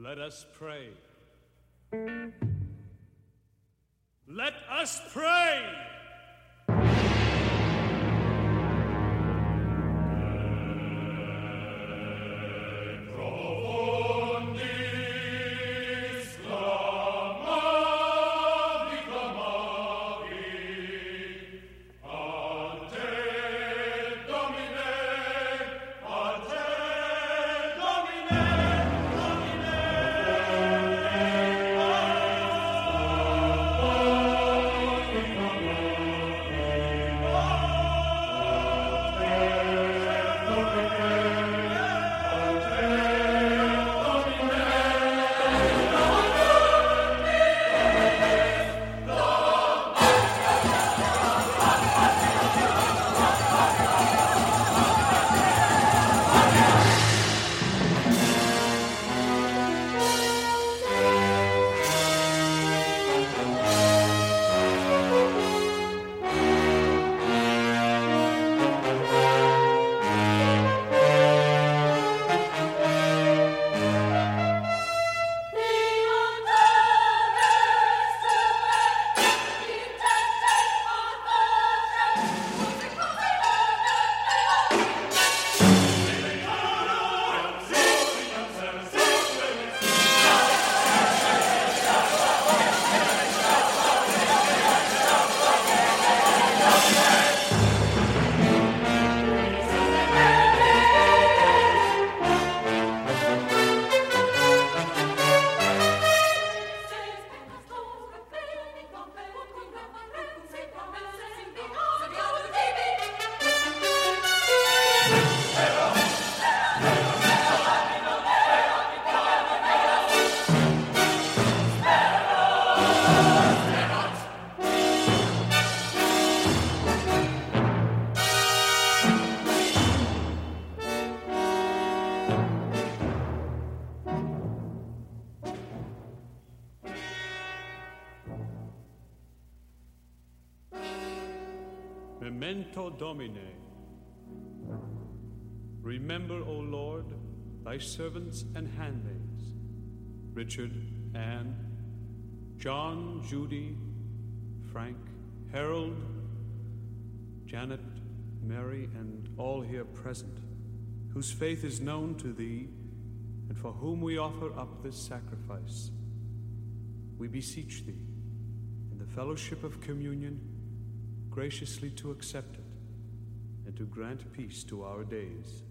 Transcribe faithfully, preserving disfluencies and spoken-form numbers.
Let us pray. Let us pray! Memento Domine. Remember, O Lord, thy servants and handmaids, Richard, Anne, John, Judy, Frank, Harold, Janet, Mary, and all here present, whose faith is known to thee, and for whom we offer up this sacrifice. We beseech thee, in the fellowship of communion, graciously to accept it, and to grant peace to our days.